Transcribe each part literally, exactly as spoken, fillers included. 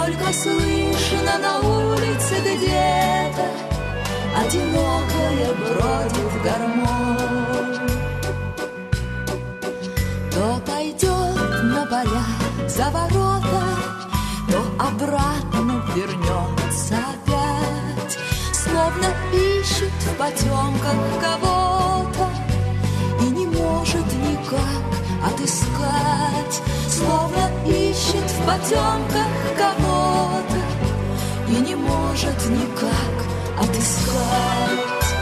только слышно на улице где-то одинокая бродит гармонь. То пойдет на поля за ворота, то обратно вернется опять, словно ищет в потемках кого-то и не может никак отыскать, словно ищет в потемках кого-то и не может никак отыскать.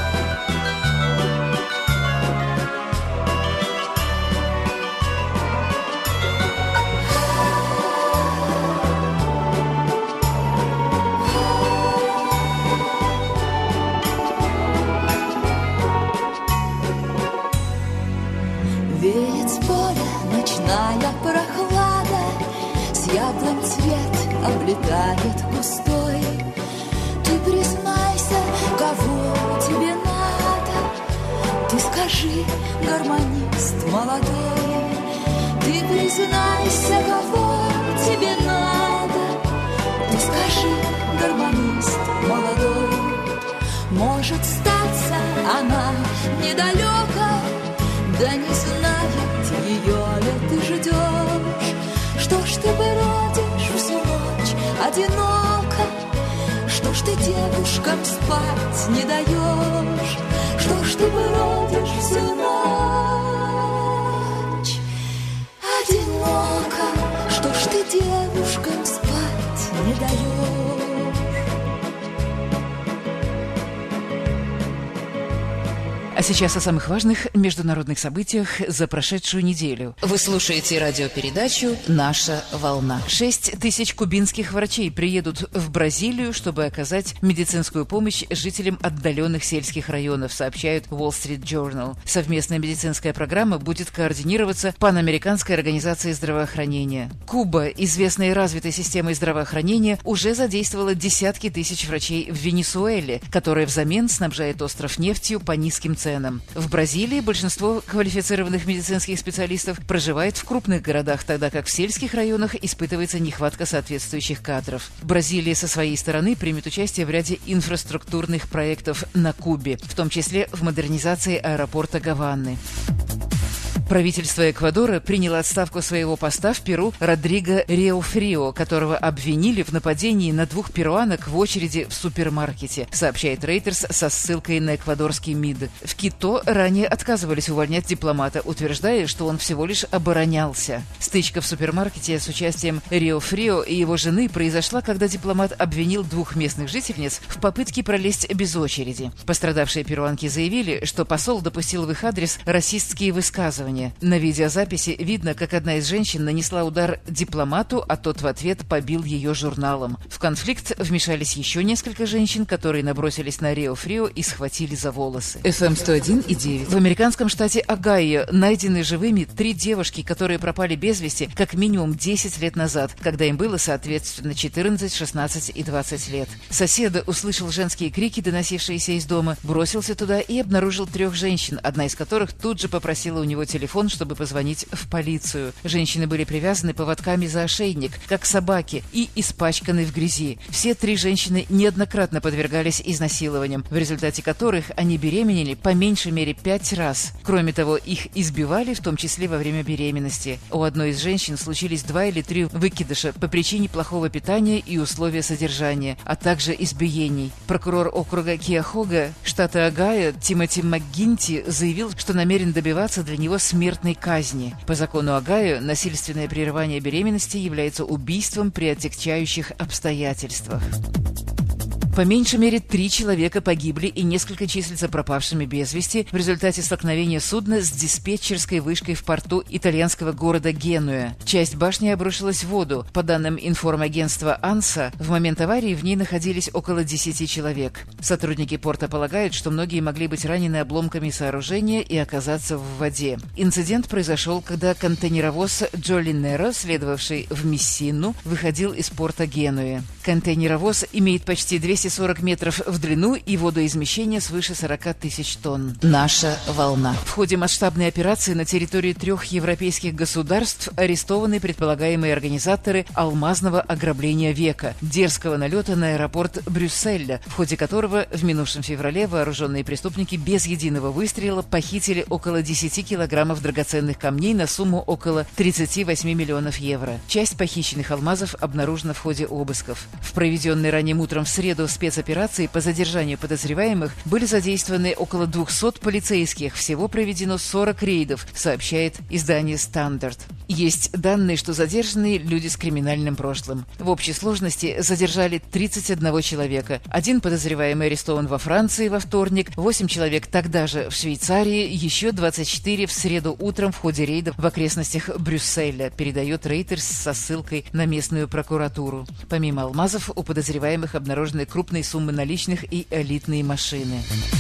Веет с поля ночная прохлада, с яблонь цвет облетает густой. Ты признайся, кого тебе надо, ты скажи, гармонист молодой. Ты признайся, кого тебе надо, ты скажи, гармонист молодой. Может, статься она недалека, да не знает ее ли ты ждешь. Что ж ты бродишь всю ночь одиноко, что ж ты девушкам спать не даешь, что ж ты бродишь всю ночь одиноко, что ж ты девушкам спать не даешь. А сейчас о самых важных международных событиях за прошедшую неделю. Вы слушаете радиопередачу «Наша волна». Шесть тысяч кубинских врачей приедут в Бразилию, чтобы оказать медицинскую помощь жителям отдаленных сельских районов, сообщает Wall Street Journal. Совместная медицинская программа будет координироваться Панамериканской организацией здравоохранения. Куба, известная и развитая системой здравоохранения, уже задействовала десятки тысяч врачей в Венесуэле, которая взамен снабжает остров нефтью по низким ценам. В Бразилии большинство квалифицированных медицинских специалистов проживает в крупных городах, тогда как в сельских районах испытывается нехватка соответствующих кадров. Бразилия со своей стороны примет участие в ряде инфраструктурных проектов на Кубе, в том числе в модернизации аэропорта Гаваны. Правительство Эквадора приняло отставку своего поста в Перу Родриго Рио-Фрио, которого обвинили в нападении на двух перуанок в очереди в супермаркете, сообщает Reuters со ссылкой на эквадорский МИД. В Кито ранее отказывались увольнять дипломата, утверждая, что он всего лишь оборонялся. Стычка в супермаркете с участием Рио-Фрио и его жены произошла, когда дипломат обвинил двух местных жительниц в попытке пролезть без очереди. Пострадавшие перуанки заявили, что посол допустил в их адрес расистские высказывания. На видеозаписи видно, как одна из женщин нанесла удар дипломату, а тот в ответ побил ее журналом. В конфликт вмешались еще несколько женщин, которые набросились на Рио-Фрио и схватили за волосы. эф эм сто один и девять. В американском штате Огайо найдены живыми три девушки, которые пропали без вести как минимум десять лет назад, когда им было, соответственно, четырнадцать, шестнадцать и двадцать лет. Сосед услышал женские крики, доносившиеся из дома, бросился туда и обнаружил трех женщин, одна из которых тут же попросила у него телефон, чтобы позвонить в полицию. Женщины были привязаны поводками за ошейник, как собаки, и испачканы в грязи. Все три женщины неоднократно подвергались изнасилованиям, в результате которых они беременели по меньшей мере пять раз. Кроме того, их избивали, в том числе во время беременности. У одной из женщин случились два или три выкидыша по причине плохого питания и условия содержания, а также избиений. Прокурор округа Киахога, штата Огайо, Тимоти МакГинти заявил, что намерен добиваться для него смертной казни. По закону Огайо насильственное прерывание беременности является убийством при отягчающих обстоятельствах. По меньшей мере три человека погибли и несколько числятся пропавшими без вести в результате столкновения судна с диспетчерской вышкой в порту итальянского города Генуя. Часть башни обрушилась в воду. По данным информагентства АНСА, в момент аварии в ней находились около десяти человек. Сотрудники порта полагают, что многие могли быть ранены обломками сооружения и оказаться в воде. Инцидент произошел, когда контейнеровоз Джолинеро, следовавший в Мессину, выходил из порта Генуи. Контейнеровоз имеет почти двести двести сорок метров в длину и водоизмещение свыше сорок тысяч тонн. Наша волна. В ходе масштабной операции на территории трех европейских государств арестованы предполагаемые организаторы алмазного ограбления века, дерзкого налета на аэропорт Брюсселя, в ходе которого в минувшем феврале вооруженные преступники без единого выстрела похитили около десяти килограммов драгоценных камней на сумму около тридцати восьми миллионов евро. Часть похищенных алмазов обнаружена в ходе обысков. В проведенной ранним утром в среду спецоперации по задержанию подозреваемых были задействованы около двухсот полицейских. Всего проведено сорок рейдов, сообщает издание «Стандарт». Есть данные, что задержаны люди с криминальным прошлым. В общей сложности задержали тридцать одного человека. Один подозреваемый арестован во Франции во вторник, восемь человек тогда же в Швейцарии, еще двадцать четыре в среду утром в ходе рейдов в окрестностях Брюсселя, передает Reuters со ссылкой на местную прокуратуру. Помимо алмазов, у подозреваемых обнаружены крупные суммы наличных и элитные машины.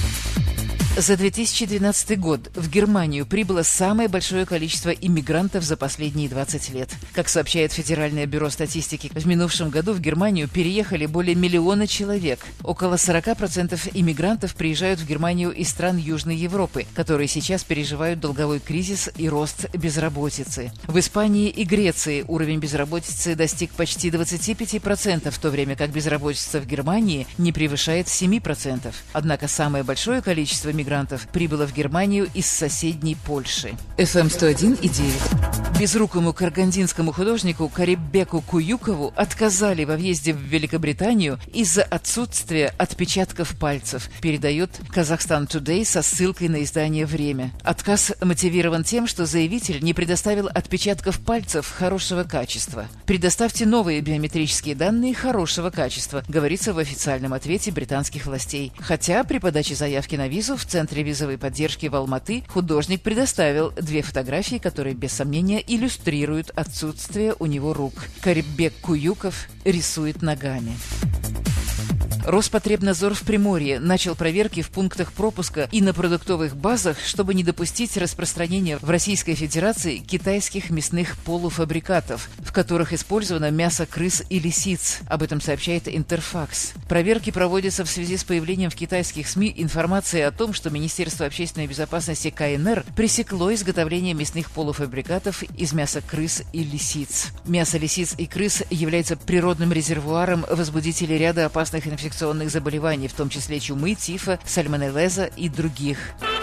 За две тысячи двенадцатый год в Германию прибыло самое большое количество иммигрантов за последние двадцать лет. Как сообщает Федеральное бюро статистики, в минувшем году в Германию переехали более миллиона человек. Около сорока процентов иммигрантов приезжают в Германию из стран Южной Европы, которые сейчас переживают долговой кризис и рост безработицы. В Испании и Греции уровень безработицы достиг почти двадцати пяти процентов, в то время как безработица в Германии не превышает семи процентов. Однако самое большое количество мигрантов мигрантов прибыло в Германию из соседней Польши. эф эм сто один и девять. Безрукому карагандинскому художнику Карибеку Куюкову отказали во въезде в Великобританию из-за отсутствия отпечатков пальцев, передает Казахстан Today со ссылкой на издание «Время». Отказ мотивирован тем, что заявитель не предоставил отпечатков пальцев хорошего качества. «Предоставьте новые биометрические данные хорошего качества», говорится в официальном ответе британских властей. Хотя при подаче заявки на визу в Центре визовой поддержки в Алматы художник предоставил две фотографии, которые без сомнения иллюстрируют отсутствие у него рук. Карибек Куюков рисует ногами. Роспотребнадзор в Приморье начал проверки в пунктах пропуска и на продуктовых базах, чтобы не допустить распространения в Российской Федерации китайских мясных полуфабрикатов, в которых использовано мясо крыс и лисиц. Об этом сообщает Интерфакс. Проверки проводятся в связи с появлением в китайских СМИ информации о том, что Министерство общественной безопасности ка эн эр пресекло изготовление мясных полуфабрикатов из мяса крыс и лисиц. Мясо лисиц и крыс является природным резервуаром возбудителей ряда опасных инфекционных заболеваний, в том числе чумы, тифа, сальмонеллеза и других.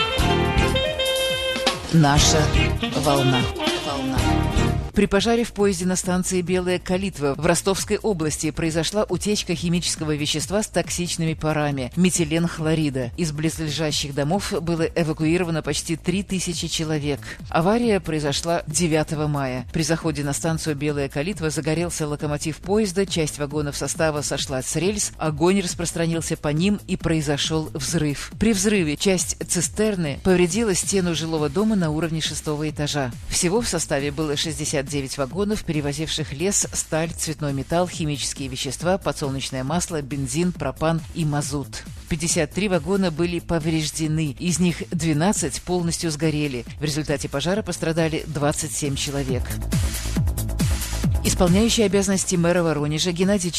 Наша волна. Волна. При пожаре в поезде на станции Белая Калитва в Ростовской области произошла утечка химического вещества с токсичными парами – метиленхлорида. Из близлежащих домов было эвакуировано почти три тысячи человек. Авария произошла девятого мая. При заходе на станцию Белая Калитва загорелся локомотив поезда, часть вагонов состава сошла с рельс, огонь распространился по ним и произошел взрыв. При взрыве часть цистерны повредила стену жилого дома на уровне шестого этажа. Всего в составе было шестьдесят девять вагонов, перевозивших лес, сталь, цветной металл, химические вещества, подсолнечное масло, бензин, пропан и мазут. пятьдесят три вагона были повреждены, из них двенадцать полностью сгорели. В результате пожара пострадали двадцать семь человек. Исполняющий обязанности мэра Воронежа Геннадий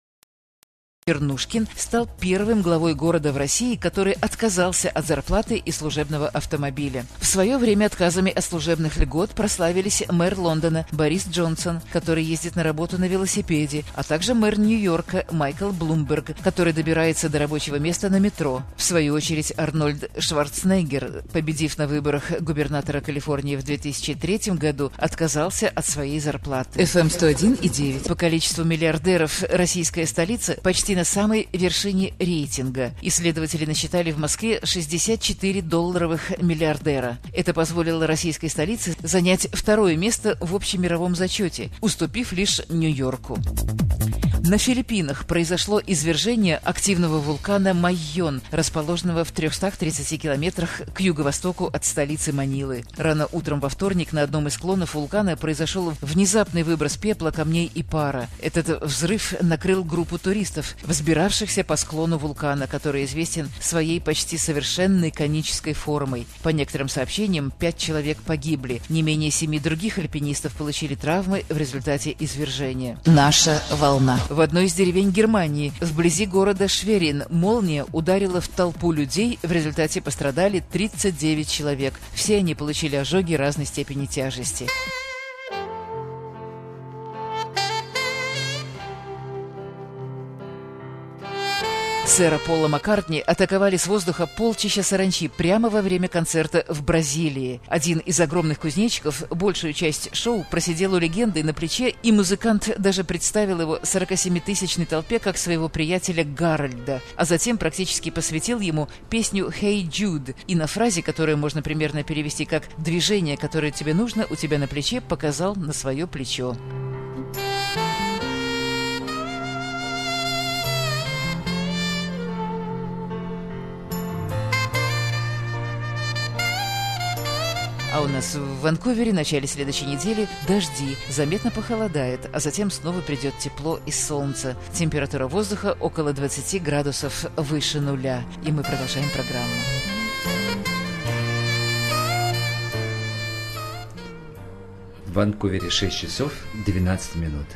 Чернушкин стал первым главой города в России, который отказался от зарплаты и служебного автомобиля. В свое время отказами от служебных льгот прославились мэр Лондона Борис Джонсон, который ездит на работу на велосипеде, а также мэр Нью-Йорка Майкл Блумберг, который добирается до рабочего места на метро. В свою очередь Арнольд Шварценеггер, победив на выборах губернатора Калифорнии в две тысячи третьем году, отказался от своей зарплаты. эф эм сто один и девять. По количеству миллиардеров российская столица почти на самой вершине рейтинга. Исследователи насчитали в Москве шестьдесят четыре долларовых миллиардера. Это позволило российской столице занять второе место в общемировом зачете, уступив лишь Нью-Йорку. На Филиппинах произошло извержение активного вулкана Майон, расположенного в трехстах тридцати километрах к юго-востоку от столицы Манилы. Рано утром во вторник на одном из склонов вулкана произошел внезапный выброс пепла, камней и пара. Этот взрыв накрыл группу туристов, взбиравшихся по склону вулкана, который известен своей почти совершенной конической формой. По некоторым сообщениям, пять человек погибли. Не менее семи других альпинистов получили травмы в результате извержения. Наша волна. В одной из деревень Германии, вблизи города Шверин, молния ударила в толпу людей, в результате пострадали тридцать девять человек. Все они получили ожоги разной степени тяжести. Сэра Пола Маккартни атаковали с воздуха полчища саранчи прямо во время концерта в Бразилии. Один из огромных кузнечиков большую часть шоу просидел у легенды на плече, и музыкант даже представил его сорокасемитысячной толпе как своего приятеля Гарольда, а затем практически посвятил ему песню «Hey Jude», и на фразе, которую можно примерно перевести как «движение, которое тебе нужно, у тебя на плече», показал на свое плечо. А у нас в Ванкувере в начале следующей недели дожди, заметно похолодает, а затем снова придет тепло и солнце. Температура воздуха около двадцати градусов выше нуля. И мы продолжаем программу. В Ванкувере шесть часов двенадцать минут.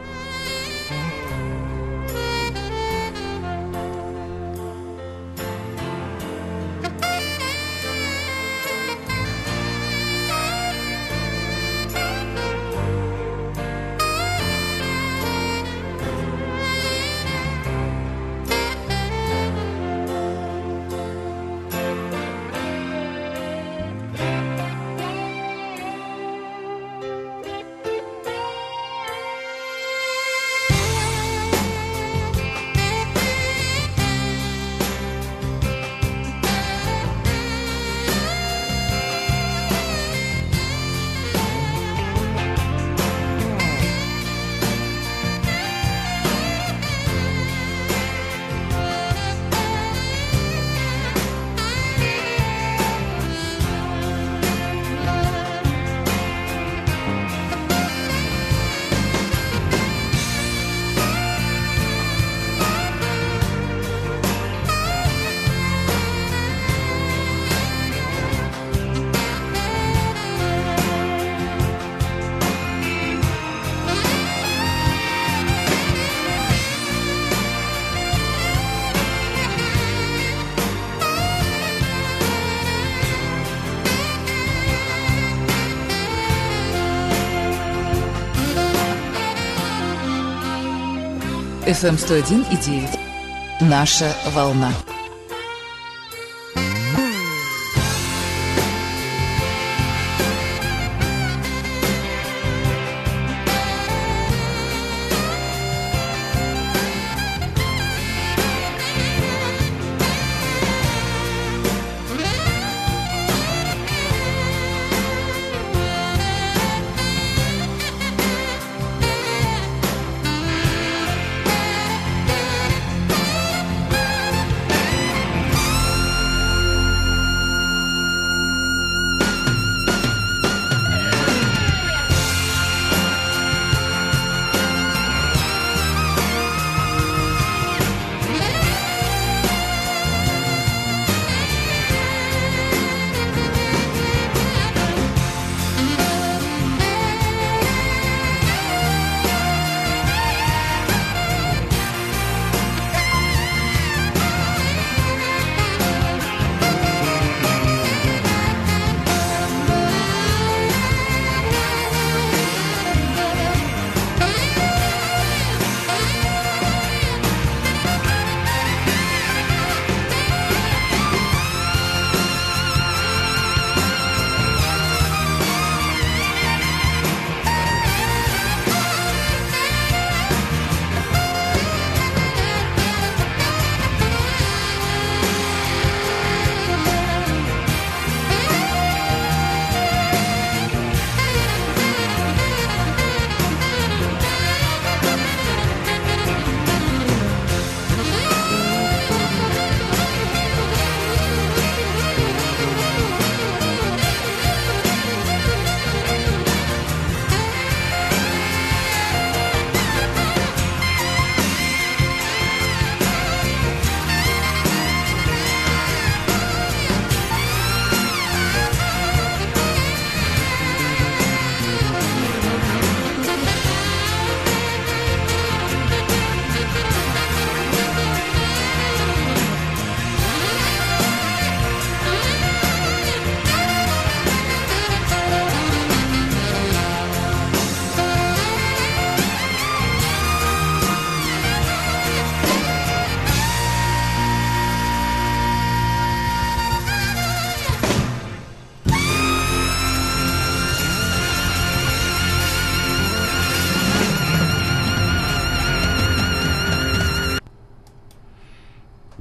эф эм сто один и девять. Наша волна.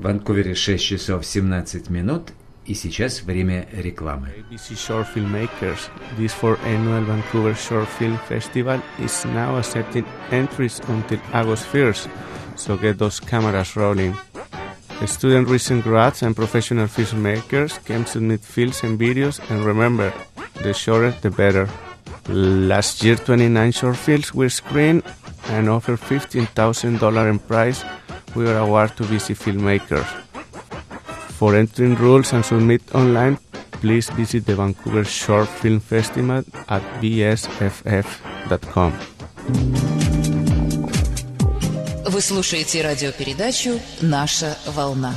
Ванкувере шесть часов семнадцать минут. И сейчас время рекламы. A B C Short Filmmakers, this fourth annual Vancouver Short Film Festival is now accepting entries until August first, so get those cameras rolling. The student recent grads and professional filmmakers can submit films and videos, and remember, the shorter the better. Last year, twenty-nine short films were screened and offered fifteen thousand dollars in prize with an award to B C filmmakers. For entering rules and submit online, please visit the Vancouver Short Film Festival at b s f f dot com. Вы слушаете радиопередачу «Наша волна».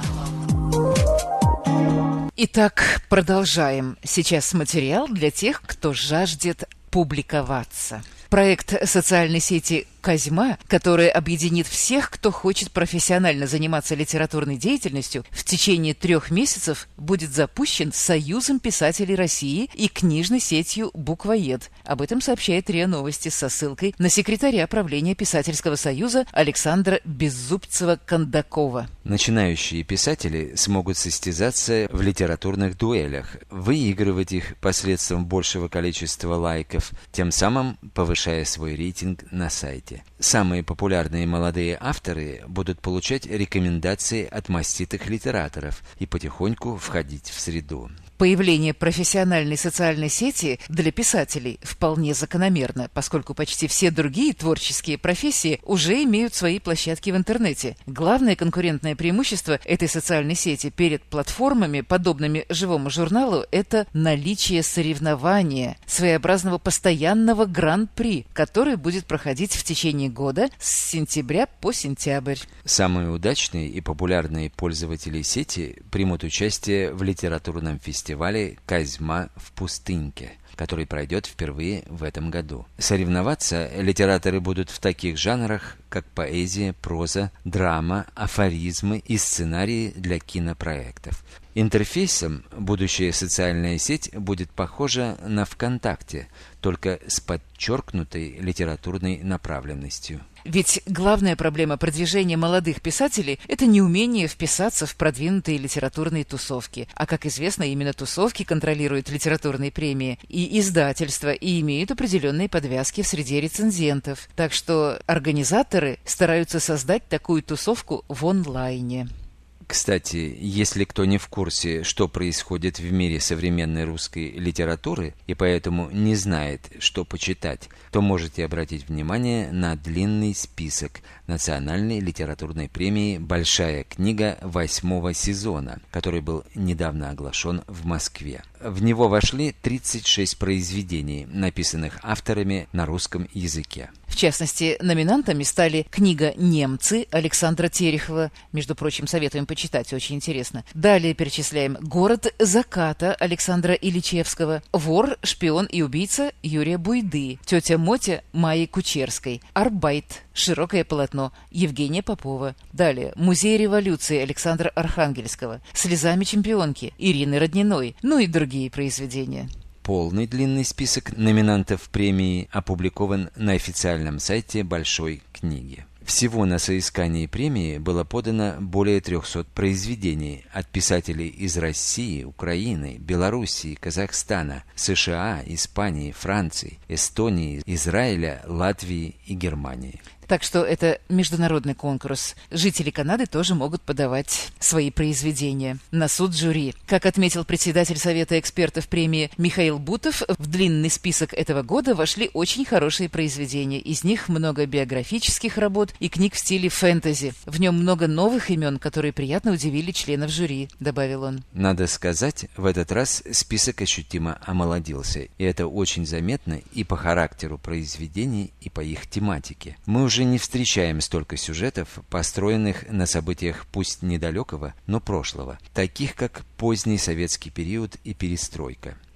Итак, продолжаем. Сейчас материал для тех, кто жаждет публиковаться. Проект социальной сети «Козьма», который объединит всех, кто хочет профессионально заниматься литературной деятельностью, в течение трех месяцев будет запущен Союзом писателей России и книжной сетью «Буквоед». Об этом сообщает РИА Новости со ссылкой на секретаря правления Писательского союза Александра Беззубцева-Кондакова. Начинающие писатели смогут состязаться в литературных дуэлях, выигрывать их посредством большего количества лайков, тем самым повышая свой рейтинг на сайте. Самые популярные молодые авторы будут получать рекомендации от маститых литераторов и потихоньку входить в среду. Появление профессиональной социальной сети для писателей вполне закономерно, поскольку почти все другие творческие профессии уже имеют свои площадки в интернете. Главное конкурентное преимущество этой социальной сети перед платформами, подобными живому журналу, это наличие соревнования, своеобразного постоянного гран-при, который будет проходить в течение года с сентября по сентябрь. Самые удачные и популярные пользователи сети примут участие в литературном фестивале «Козьма в пустыньке», который пройдет впервые в этом году. Соревноваться литераторы будут в таких жанрах, как поэзия, проза, драма, афоризмы и сценарии для кинопроектов. Интерфейсом будущая социальная сеть будет похожа на ВКонтакте, только с подчеркнутой литературной направленностью. Ведь главная проблема продвижения молодых писателей – это неумение вписаться в продвинутые литературные тусовки. А, как известно, именно тусовки контролируют литературные премии и издательства и имеют определенные подвязки в среде рецензентов. Так что организаторы стараются создать такую тусовку в онлайне. Кстати, если кто не в курсе, что происходит в мире современной русской литературы и поэтому не знает, что почитать, то можете обратить внимание на длинный список Национальной литературной премии «Большая книга» восьмого сезона, который был недавно оглашен в Москве. В него вошли тридцать шесть произведений, написанных авторами на русском языке. В частности, номинантами стали книга «Немцы» Александра Терехова. Между прочим, советуем почитать, очень интересно. Далее перечисляем «Город заката» Александра Ильичевского, «Вор, шпион и убийца» Юрия Буйды, «Тетя Мотя» Майи Кучерской, «Арбайт», «Широкое полотно» Евгения Попова. Далее «Музей революции» Александра Архангельского, «Слезами чемпионки» Ирины Родниной, ну и другие произведения. Полный длинный список номинантов премии опубликован на официальном сайте Большой книги. Всего на соискание премии было подано более трехсот произведений от писателей из России, Украины, Белоруссии, Казахстана, США, Испании, Франции, Эстонии, Израиля, Латвии и Германии. Так что это международный конкурс. Жители Канады тоже могут подавать свои произведения на суд жюри. Как отметил председатель Совета экспертов премии Михаил Бутов, в длинный список этого года вошли очень хорошие произведения. Из них много биографических работ и книг в стиле фэнтези. В нем много новых имен, которые приятно удивили членов жюри, добавил он. Надо сказать, в этот раз список ощутимо омолодился. И это очень заметно и по характеру произведений, и по их тематике. Мы уже не встречаем столько сюжетов, построенных на событиях пусть недалекого, но прошлого, таких как поздний советский период и перестройка.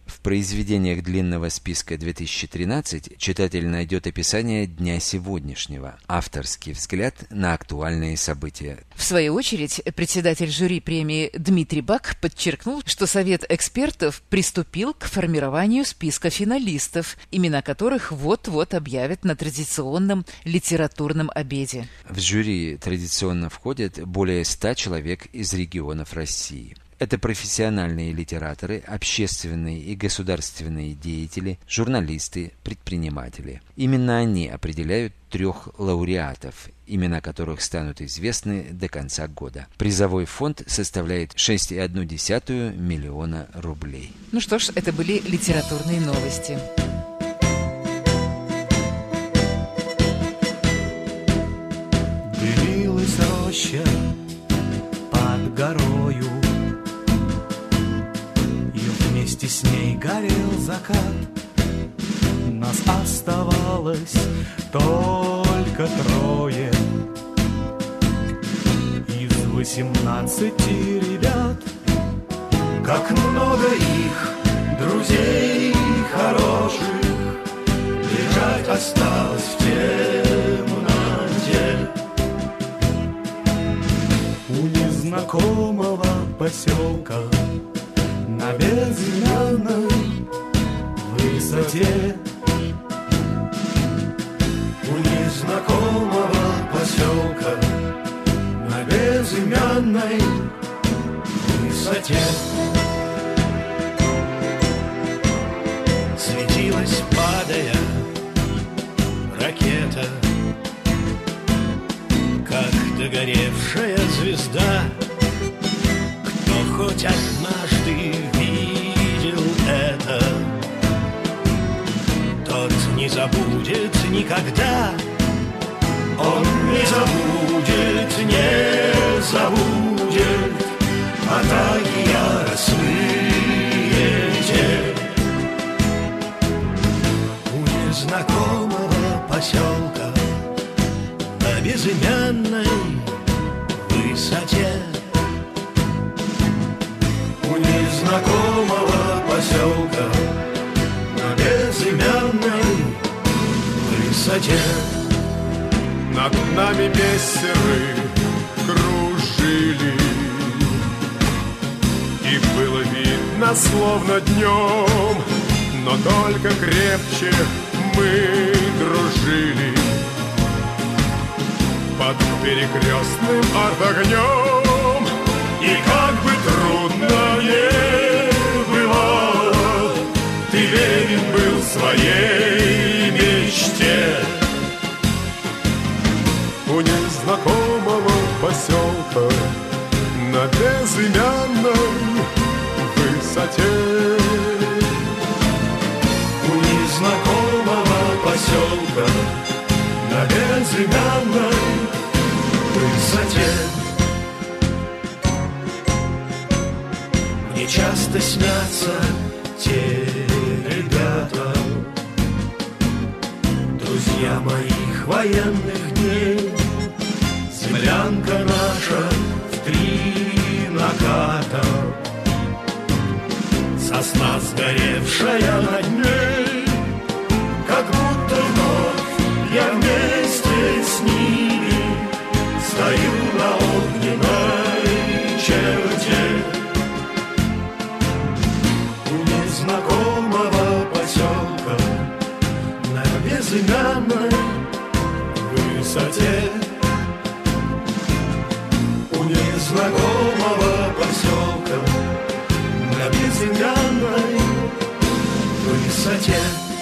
В произведениях длинного списка две тысячи тринадцать читатель найдет описание дня сегодняшнего, авторский взгляд на актуальные события. В свою очередь, председатель жюри премии Дмитрий Бак подчеркнул, что Совет экспертов приступил к формированию списка финалистов, имена которых вот-вот объявят на традиционном литературном обеде. В жюри традиционно входят более ста человек из регионов России. Это профессиональные литераторы, общественные и государственные деятели, журналисты, предприниматели. Именно они определяют трех лауреатов, имена которых станут известны до конца года. Призовой фонд составляет шесть целых одну десятую миллиона рублей. Ну что ж, это были литературные новости. Дымилась роща под горою, вместе с ней горел закат. Нас оставалось только трое из восемнадцати ребят. Как много их, друзей хороших, лежать осталось в темноте. У незнакомого поселка на безымянной высоте. У незнакомого поселка на безымянной высоте. Светилась, падая, ракета, как догоревшая звезда. Кто хоть однажды видел это, тот не забудет никогда. Он не забудет, не забудет атаки яростные те. У незнакомого поселка на безымянной высоте. У незнакомого поселка на безымянной высоте. Над нами мессеры кружили, и было видно словно днем, но только крепче мы дружили под перекрестным артогнем. И как бы трудно не бывало, ты верен был своей мечте. У незнакомого поселка на безымянной высоте. У незнакомого поселка на безымянной высоте. Мне часто снятся те ребята, друзья моих военных дней. Землянка наша в три наката, сосна сгоревшая над ней. Как будто вновь я вместе с ними стою на огненной черте. У незнакомого поселка на безымянной высоте. У незнакомого поселка на безымянной высоте.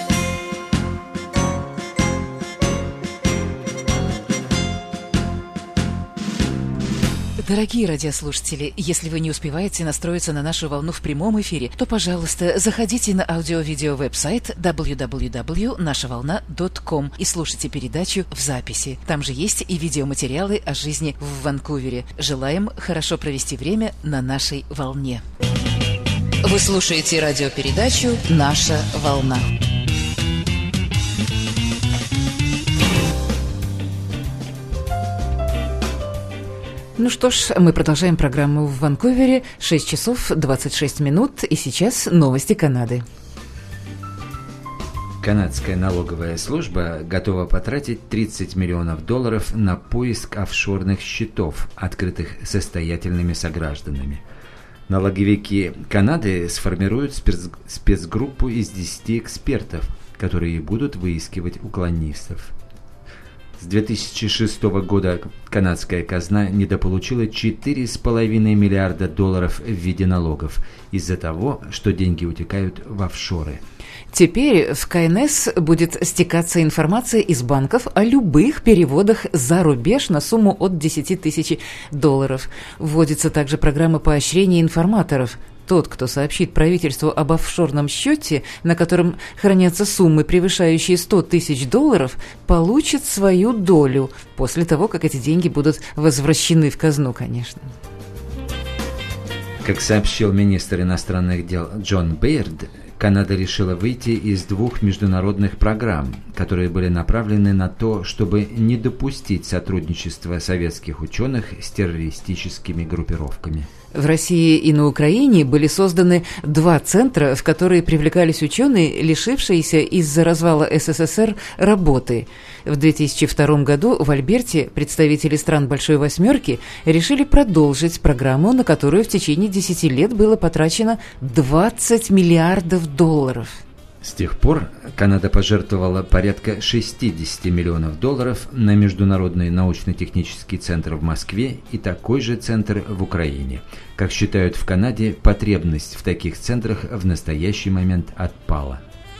Дорогие радиослушатели, если вы не успеваете настроиться на нашу волну в прямом эфире, то, пожалуйста, заходите на аудио-видео веб-сайт дабл ю дабл ю дабл ю точка наша волна точка ком и слушайте передачу в записи. Там же есть и видеоматериалы о жизни в Ванкувере. Желаем хорошо провести время на нашей волне. Вы слушаете радиопередачу «Наша волна». Ну что ж, мы продолжаем программу в Ванкувере. шесть часов двадцать шесть минут, и сейчас новости Канады. Канадская налоговая служба готова потратить тридцать миллионов долларов на поиск офшорных счетов, открытых состоятельными согражданами. Налоговики Канады сформируют спец... спецгруппу из десяти экспертов, которые будут выискивать уклонистов. С две тысячи шестого года канадская казна недополучила четыре с половиной миллиарда долларов в виде налогов из-за того, что деньги утекают в офшоры. Теперь в ка эн эс будет стекаться информация из банков о любых переводах за рубеж на сумму от десять тысяч долларов. Вводится также программа поощрения информаторов. Тот, кто сообщит правительству об офшорном счете, на котором хранятся суммы, превышающие сто тысяч долларов, получит свою долю после того, как эти деньги будут возвращены в казну, конечно. Как сообщил министр иностранных дел Джон Бейрд, Канада решила выйти из двух международных программ, которые были направлены на то, чтобы не допустить сотрудничества советских ученых с террористическими группировками. В России и на Украине были созданы два центра, в которые привлекались ученые, лишившиеся из-за развала эс эс эс эр работы. В две тысячи втором году в Альберте представители стран Большой Восьмерки решили продолжить программу, на которую в течение десяти лет было потрачено двадцать миллиардов долларов. С тех пор Канада пожертвовала порядка шестьдесят миллионов долларов на Международный научно-технический центр в Москве и такой же центр в Украине. Как считают в Канаде, потребность в таких центрах в настоящий момент отпала.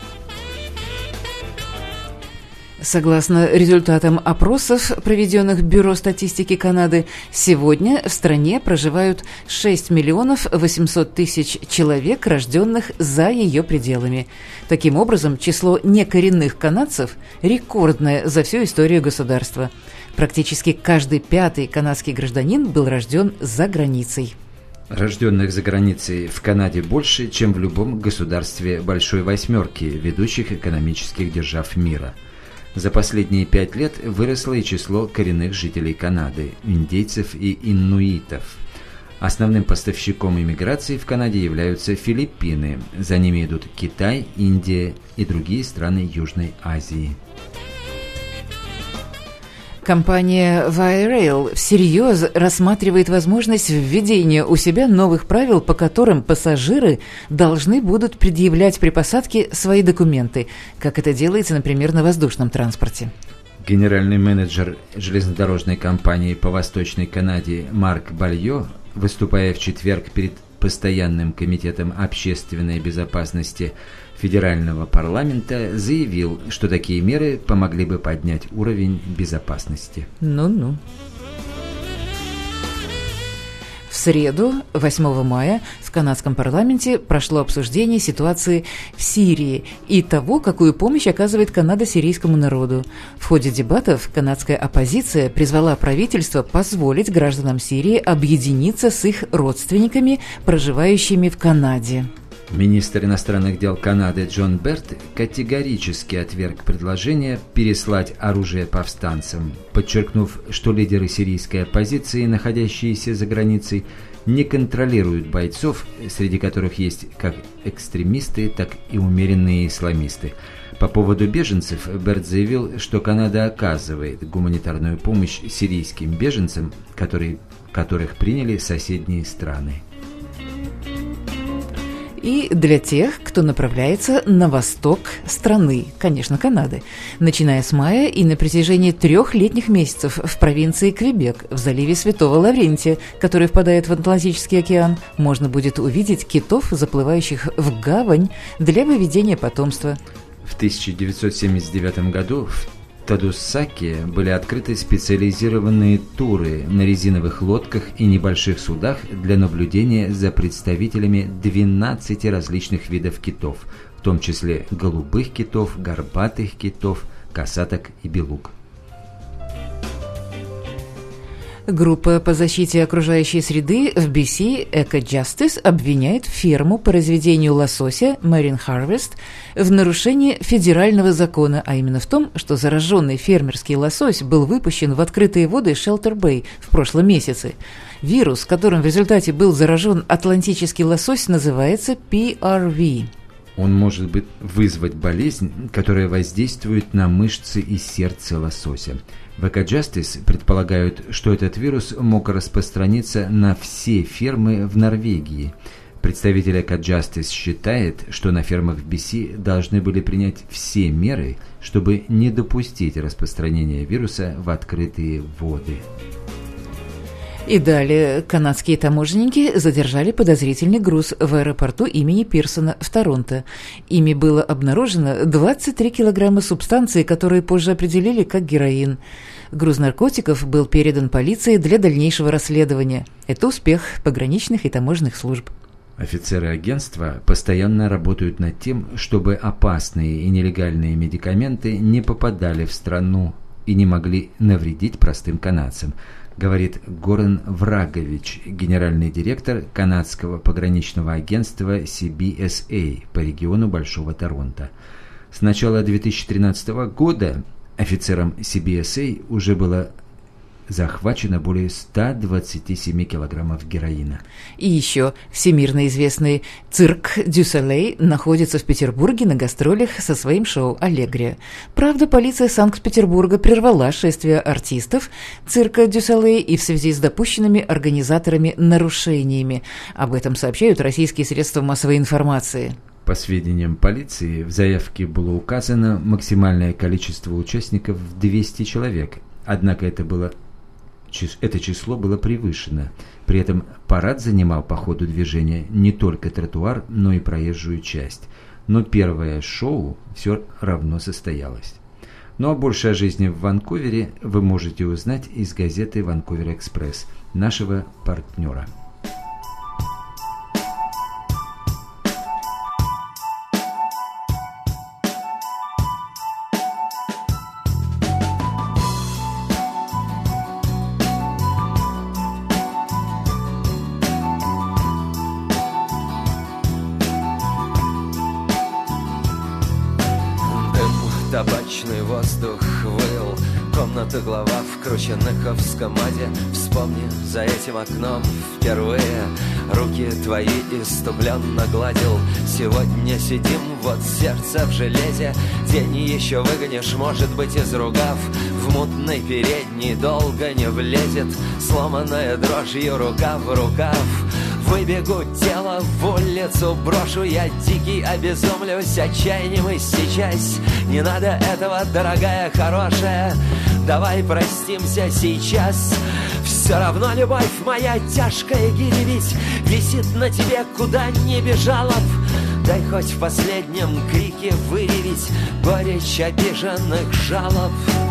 Согласно результатам опросов, проведенных Бюро статистики Канады, сегодня в стране проживают шесть миллионов восемьсот тысяч человек, рожденных за ее пределами. Таким образом, число некоренных канадцев рекордное за всю историю государства. Практически каждый пятый канадский гражданин был рожден за границей. Рожденных за границей в Канаде больше, чем в любом государстве Большой Восьмерки, ведущих экономических держав мира. За последние пять лет выросло и число коренных жителей Канады, индейцев и иннуитов. Основным поставщиком иммиграции в Канаде являются Филиппины, за ними идут Китай, Индия и другие страны Южной Азии. Компания Via-Rail всерьез рассматривает возможность введения у себя новых правил, по которым пассажиры должны будут предъявлять при посадке свои документы, как это делается, например, на воздушном транспорте. Генеральный менеджер железнодорожной компании по Восточной Канаде Марк Бальо, выступая в четверг перед Постоянным комитетом общественной безопасности Федерального парламента, заявил, что такие меры помогли бы поднять уровень безопасности. Ну-ну. В среду, восьмого мая, в канадском парламенте прошло обсуждение ситуации в Сирии и того, какую помощь оказывает Канада сирийскому народу. В ходе дебатов канадская оппозиция призвала правительство позволить гражданам Сирии объединиться с их родственниками, проживающими в Канаде. Министр иностранных дел Канады Джон Берт категорически отверг предложение переслать оружие повстанцам, подчеркнув, что лидеры сирийской оппозиции, находящиеся за границей, не контролируют бойцов, среди которых есть как экстремисты, так и умеренные исламисты. По поводу беженцев Берт заявил, что Канада оказывает гуманитарную помощь сирийским беженцам, которые, которых приняли соседние страны. И для тех, кто направляется на восток страны, конечно, Канады. Начиная с мая и на протяжении трех летних месяцев в провинции Квебек, в заливе Святого Лаврентия, который впадает в Атлантический океан, можно будет увидеть китов, заплывающих в гавань для выведения потомства. В тысяча девятьсот семьдесят девятом году в Тадусаке были открыты специализированные туры на резиновых лодках и небольших судах для наблюдения за представителями двенадцати различных видов китов, в том числе голубых китов, горбатых китов, касаток и белуг. Группа по защите окружающей среды в би си Eco-Justice обвиняет ферму по разведению лосося Marine Harvest в нарушении федерального закона, а именно в том, что зараженный фермерский лосось был выпущен в открытые воды Шелтер-Бэй в прошлом месяце. Вирус, которым в результате был заражен атлантический лосось, называется пи ар ви. Он может быть вызвать болезнь, которая воздействует на мышцы и сердце лосося. В Eco-Justice предполагают, что этот вирус мог распространиться на все фермы в Норвегии. Представитель Eco-Justice считает, что на фермах в би си должны были принять все меры, чтобы не допустить распространения вируса в открытые воды. И далее канадские таможенники задержали подозрительный груз в аэропорту имени Пирсона в Торонто. Ими было обнаружено двадцать три килограмма субстанции, которые позже определили как героин. Груз наркотиков был передан полиции для дальнейшего расследования. Это успех пограничных и таможенных служб. Офицеры агентства постоянно работают над тем, чтобы опасные и нелегальные медикаменты не попадали в страну и не могли навредить простым канадцам, говорит Горан Врагович, генеральный директор канадского пограничного агентства си би эс эй по региону Большого Торонто. С начала две тысячи тринадцатого года офицерам си би эс эй уже было захвачено более ста двадцати семи килограммов героина. И еще всемирно известный цирк Дю Солей находится в Петербурге на гастролях со своим шоу «Аллегрия». Правда, полиция Санкт-Петербурга прервала шествие артистов цирка Дю Солей и в связи с допущенными организаторами нарушениями. Об этом сообщают российские средства массовой информации. По сведениям полиции, в заявке было указано максимальное количество участников в двести человек, однако это было Это число было превышено. При этом парад занимал по ходу движения не только тротуар, но и проезжую часть. Но первое шоу все равно состоялось. Ну а больше о жизни в Ванкувере вы можете узнать из газеты «Ванкувер Экспресс», нашего партнера. Табачный воздух выл, комната глава в кручениковском аде. Вспомни, за этим окном впервые руки твои иступленно гладил. Сегодня сидим, вот сердце в железе. День еще выгонишь, может быть, из ругав. В мутной передней долго не влезет сломанная дрожью рука в рукав. Выбегу тело в улицу, брошу я дикий, обезумлюсь отчаянием и сейчас. Не надо этого, дорогая, хорошая, давай простимся сейчас. Все равно любовь моя тяжкая гиря ведь висит на тебе, куда не бежала б. Дай хоть в последнем крике выревить горечь обиженных жалоб.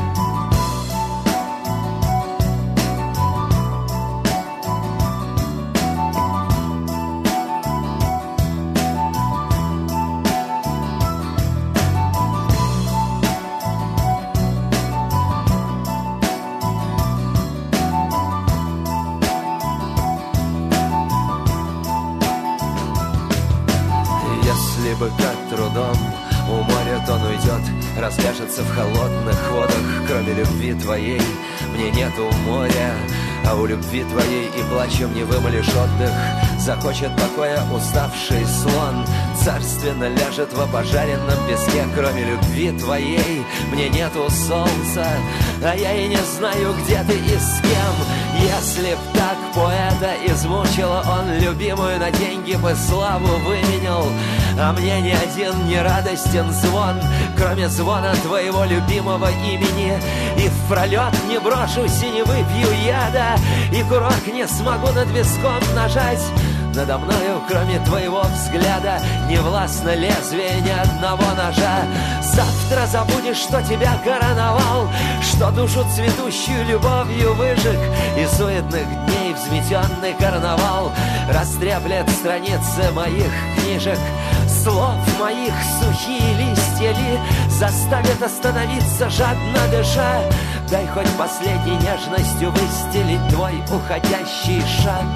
Трудом уморит, он уйдет, разбежится в холодных водах. Кроме любви твоей мне нету моря, а у любви твоей и плачем не вымолишь отдых. Захочет покоя уставший слон, царственно ляжет в опожаренном песке. Кроме любви твоей мне нету солнца, а я и не знаю, где ты и с кем. Если б так поэта измучила, он любимую на деньги бы славу выменял. А мне ни один не радостен звон, кроме звона твоего любимого имени. И в пролет не брошусь и не выпью яда, и курок не смогу над виском нажать. Надо мною, кроме твоего взгляда, не властно лезвие ни одного ножа. Завтра забудешь, что тебя короновал, что душу цветущую любовью выжег, и суетных дней взметенный карнавал растреплет страницы моих книжек. Слов моих сухие листья постели заставят остановиться, жадно дыша. Дай хоть последней нежностью выстелить твой уходящий шаг.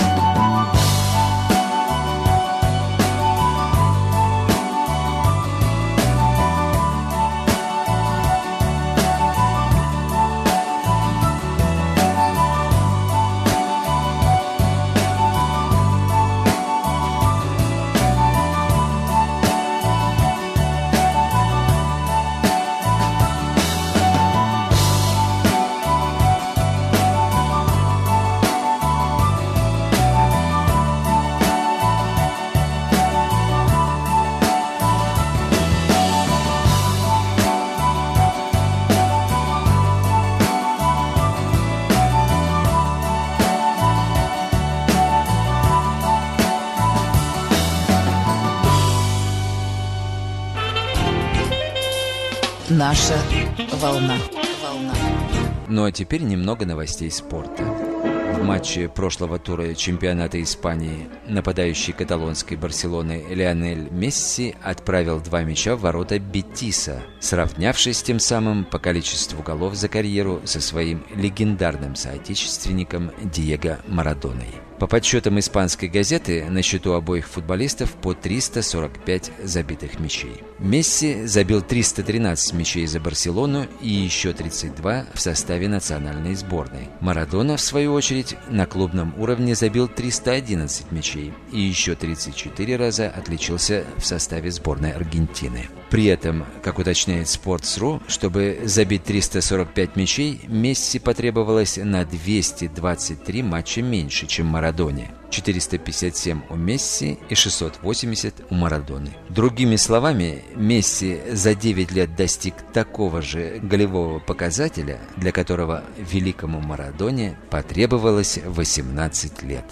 Наша волна. волна. Ну а теперь немного новостей спорта. В матче прошлого тура чемпионата Испании нападающий каталонской Барселоны Лионель Месси отправил два мяча в ворота Бетиса, сравнявшись тем самым по количеству голов за карьеру со своим легендарным соотечественником Диего Марадоной. По подсчетам испанской газеты, на счету обоих футболистов по триста сорок пять забитых мячей. Месси забил триста тринадцать мячей за Барселону и еще тридцать два в составе национальной сборной. Марадона, в свою очередь, на клубном уровне забил триста одиннадцать мячей и еще тридцать четыре раза отличился в составе сборной Аргентины. При этом, как уточняет Sports точка ру, чтобы забить триста сорок пять мячей, Месси потребовалось на двести двадцать три матча меньше, чем Марадоне. четыреста пятьдесят семь у Месси и шестьсот восемьдесят у Марадоны. Другими словами, Месси за девять лет достиг такого же голевого показателя, для которого великому Марадоне потребовалось восемнадцать лет.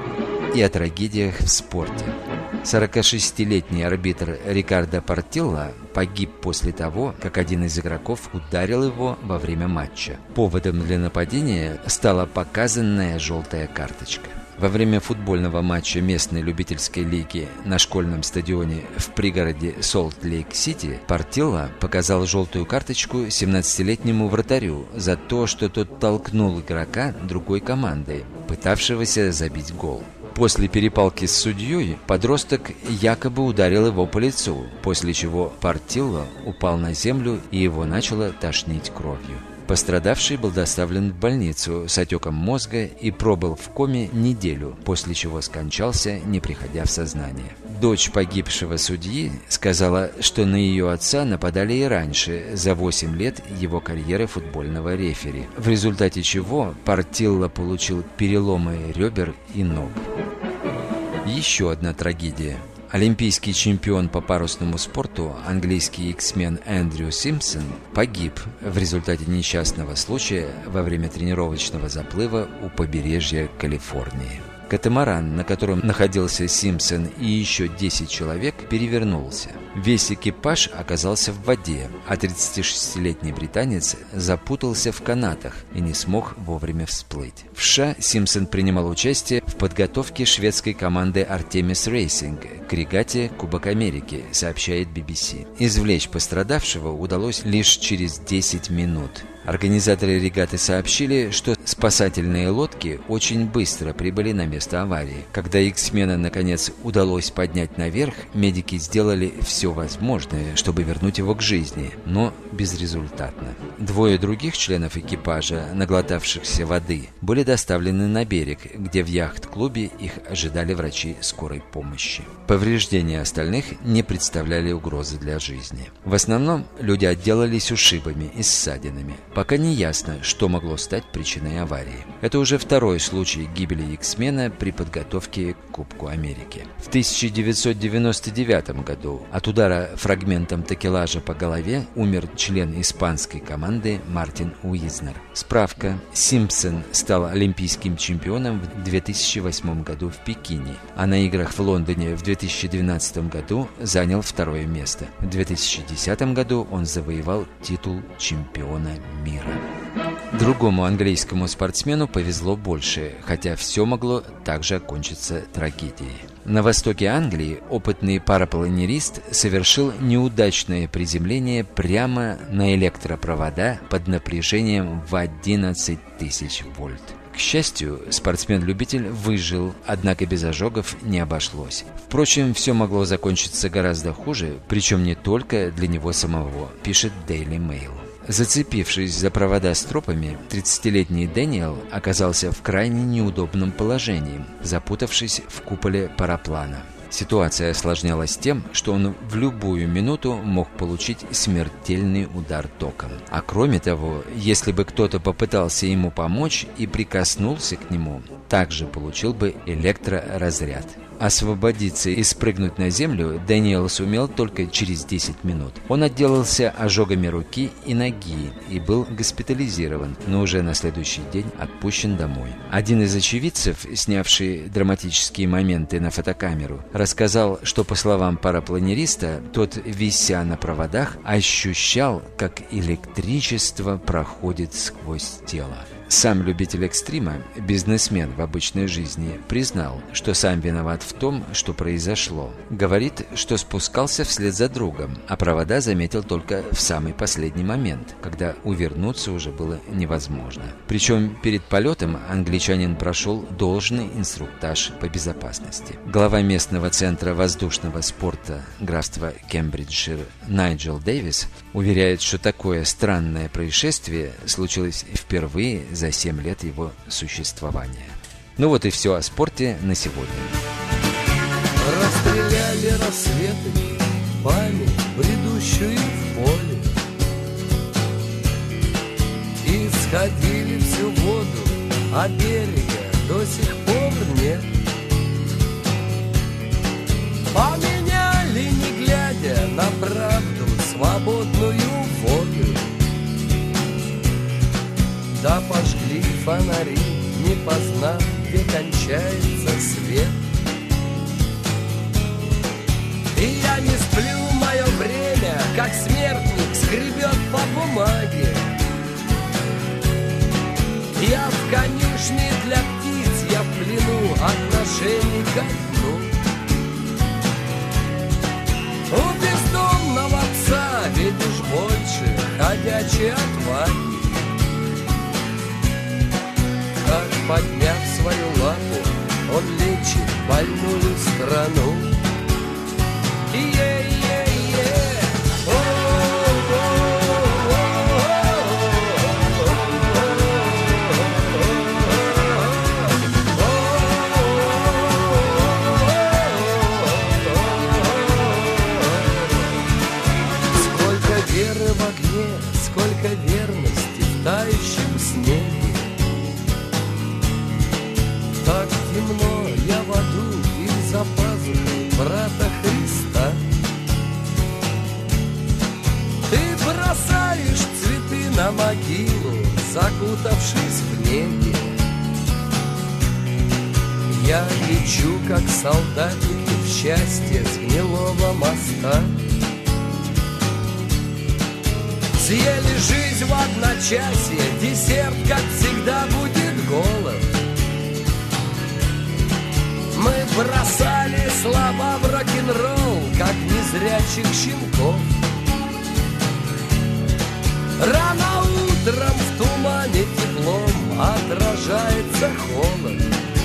И о трагедиях в спорте. сорокашестилетний арбитр Рикардо Портилла погиб после того, как один из игроков ударил его во время матча. Поводом для нападения стала показанная желтая карточка. Во время футбольного матча местной любительской лиги на школьном стадионе в пригороде Солт-Лейк-Сити Портилла показал желтую карточку семнадцатилетнему вратарю за то, что тот толкнул игрока другой команды, пытавшегося забить гол. После перепалки с судьей подросток якобы ударил его по лицу, после чего Портилла упал на землю и его начало тошнить кровью. Пострадавший был доставлен в больницу с отеком мозга и пробыл в коме неделю, после чего скончался, не приходя в сознание. Дочь погибшего судьи сказала, что на ее отца нападали и раньше, за восемь лет его карьеры футбольного рефери, в результате чего Портилла получил переломы ребер и ног. Еще одна трагедия. Олимпийский чемпион по парусному спорту, английский иксмен Эндрю Симпсон, погиб в результате несчастного случая во время тренировочного заплыва у побережья Калифорнии. Катамаран, на котором находился Симпсон и еще десять человек, перевернулся. Весь экипаж оказался в воде, а тридцатишестилетний британец запутался в канатах и не смог вовремя всплыть. В США Симпсон принимал участие в подготовке шведской команды Artemis Racing к регате Кубок Америки, сообщает би би си. Извлечь пострадавшего удалось лишь через десять минут. Организаторы регаты сообщили, что спасательные лодки очень быстро прибыли на место аварии. Когда иксмена наконец удалось поднять наверх, медики сделали все возможное, чтобы вернуть его к жизни, но безрезультатно. Двое других членов экипажа, наглотавшихся воды, были доставлены на берег, где в яхт-клубе их ожидали врачи скорой помощи. Повреждения остальных не представляли угрозы для жизни. В основном люди отделались ушибами и ссадинами. Пока не ясно, что могло стать причиной аварии. Это уже второй случай гибели иксмена при подготовке к Кубку Америки. В тысяча девятьсот девяносто девятом году от удара фрагментом такелажа по голове умер член испанской команды Мартин Уизнер. Справка. Симпсон стал олимпийским чемпионом в две тысячи восьмом году в Пекине, а на играх в Лондоне в две тысячи двенадцатом году занял второе место. В две тысячи десятом году он завоевал титул чемпиона мира. Другому английскому спортсмену повезло больше, хотя все могло также окончиться трагедией. На востоке Англии опытный парапланерист совершил неудачное приземление прямо на электропровода под напряжением в одиннадцать тысяч вольт. К счастью, спортсмен-любитель выжил, однако без ожогов не обошлось. Впрочем, все могло закончиться гораздо хуже, причем не только для него самого, пишет Daily Mail. Зацепившись за провода с тропами, тридцатилетний Дэниел оказался в крайне неудобном положении, запутавшись в куполе параплана. Ситуация осложнялась тем, что он в любую минуту мог получить смертельный удар током. А кроме того, если бы кто-то попытался ему помочь и прикоснулся к нему, также получил бы электроразряд. Освободиться и спрыгнуть на землю Дэниел сумел только через десять минут. Он отделался ожогами руки и ноги и был госпитализирован, но уже на следующий день отпущен домой. Один из очевидцев, снявший драматические моменты на фотокамеру, рассказал, что, по словам парапланериста, тот, вися на проводах, ощущал, как электричество проходит сквозь тело. Сам любитель экстрима, бизнесмен в обычной жизни, признал, что сам виноват в том, что произошло. Говорит, что спускался вслед за другом, а провода заметил только в самый последний момент, когда увернуться уже было невозможно. Причем перед полетом англичанин прошел должный инструктаж по безопасности. Глава местного центра воздушного спорта графства Кембриджшир Найджел Дэвис уверяет, что такое странное происшествие случилось впервые за семь лет его существования. Ну вот и все о спорте на сегодня. Расстреляли рассветами память, бредущую в поле, и сходили всю воду, а берега до сих пор нет. Поменяли, не глядя на правду, свободную волю. Да пожгли фонари, не познав, где кончается свет. И я не сплю, мое время, как смертник скребет по бумаге. Я в конюшне для птиц, я в плену отношений ко дну. У бездомного пса видишь больше ходячей отваги. Как, подняв свою лапу, он лечит больную страну. Е-е-е, сколько веры в огне, сколько верности в тающем снеге. Так темно я в аду из-за пазухи брата Христа. Ты бросаешь цветы на могилу, закутавшись в неге. Я лечу, как солдатики, в счастье с гнилого моста. Съели жизнь в одночасье, десерт, как всегда, будет голод. Мы бросали слова в рок-н-ролл, как незрячих щенков. Рано утром в тумане теплом отражается холод.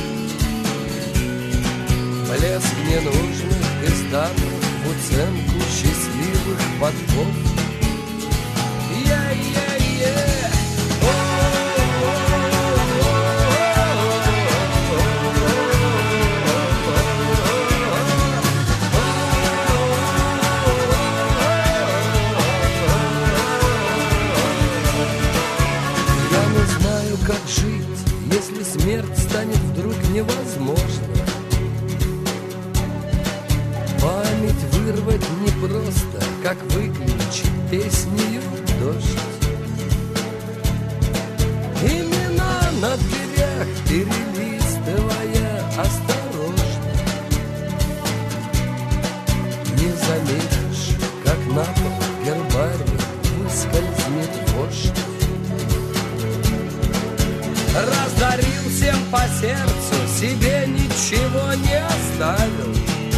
Блеск ненужных изданных в уценку счастливых подков. Е-е-е. Как жить, если смерть станет вдруг невозможно? Память вырвать непросто, как выключить песнею дождь. Имена на дверях перелистывая осторожно. Не заметишь, как на пол гербарий выскользнет вождь. всем по сердцу, себе ничего не оставил.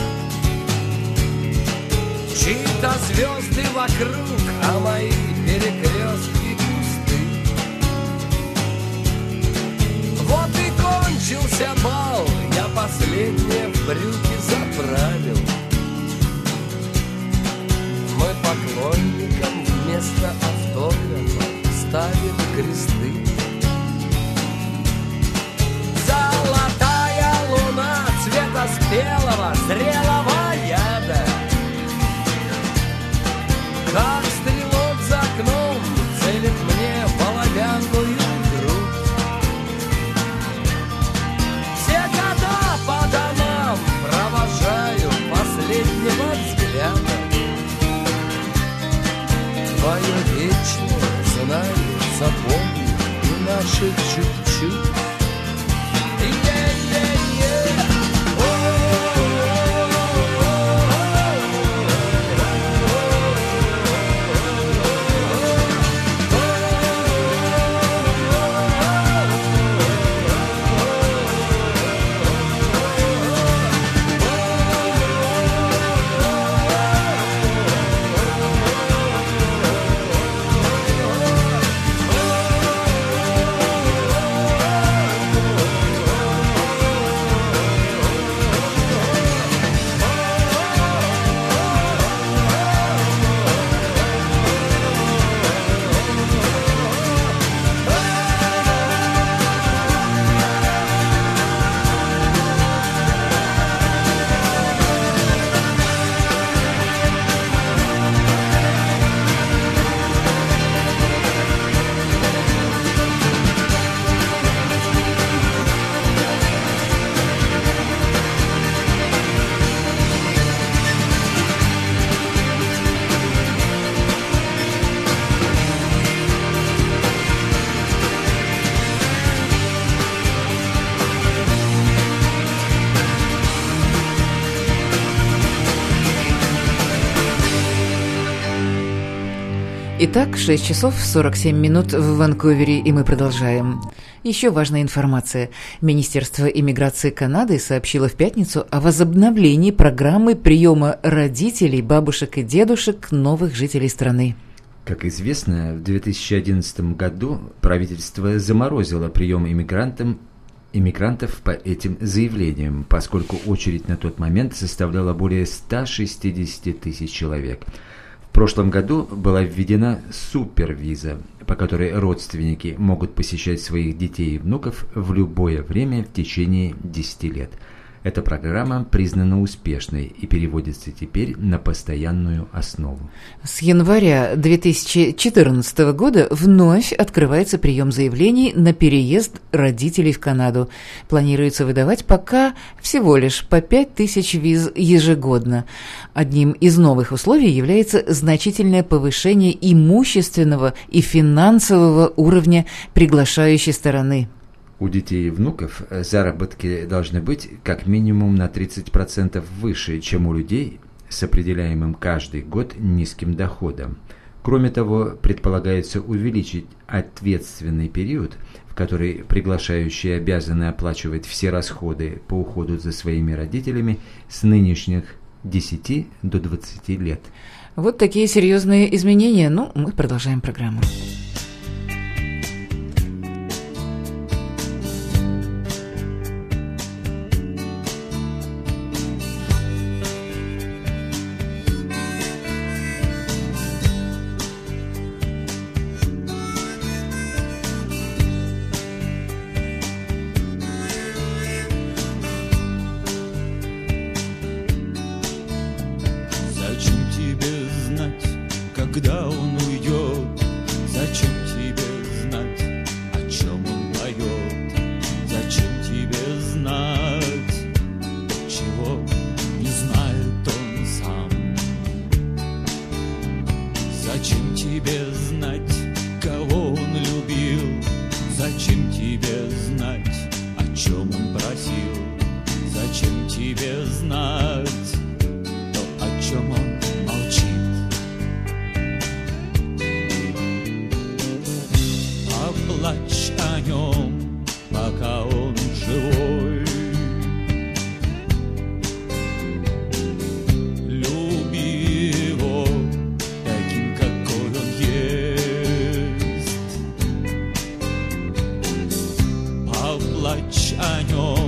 Чьи-то звезды вокруг, а мои перекрестки пусты. Вот и кончился бал, я последнее в брюки заправил. Мы поклонникам вместо автографа ставим кресты. Золотая луна цвета спелого, зрелого яда, как стрелок за окном целит мне в оловянную грудь. Все года по домам провожаю последнего взгляда. Твое вечное знаю, запомни и наших чуть-чуть. Итак, шесть часов сорок семь минут в Ванкувере, и мы продолжаем. Еще важная информация. Министерство иммиграции Канады сообщило в пятницу о возобновлении программы приема родителей, бабушек и дедушек новых жителей страны. Как известно, в две тысячи одиннадцатом году правительство заморозило прием иммигрантам иммигрантов по этим заявлениям, поскольку очередь на тот момент составляла более ста шестидесяти тысяч человек. В прошлом году была введена супервиза, по которой родственники могут посещать своих детей и внуков в любое время в течение десяти лет. Эта программа признана успешной и переводится теперь на постоянную основу. С января две тысячи четырнадцатого года вновь открывается прием заявлений на переезд родителей в Канаду. Планируется выдавать пока всего лишь по пять тысяч виз ежегодно. Одним из новых условий является значительное повышение имущественного и финансового уровня приглашающей стороны. У детей и внуков заработки должны быть как минимум на тридцать процентов выше, чем у людей с определяемым каждый год низким доходом. Кроме того, предполагается увеличить ответственный период, в который приглашающие обязаны оплачивать все расходы по уходу за своими родителями с нынешних десяти до двадцати лет. Вот такие серьезные изменения. Ну, мы продолжаем программу. Когда он уйдет, зачем тебе знать, о чем он поет? Зачем тебе знать, чего не знает он сам? Зачем тебе знать, кого он любил? Зачем тебе знать, о чем он просил? Зачем тебе знать то, о чем он молчит? Плачь о нем, пока он плачь о нем.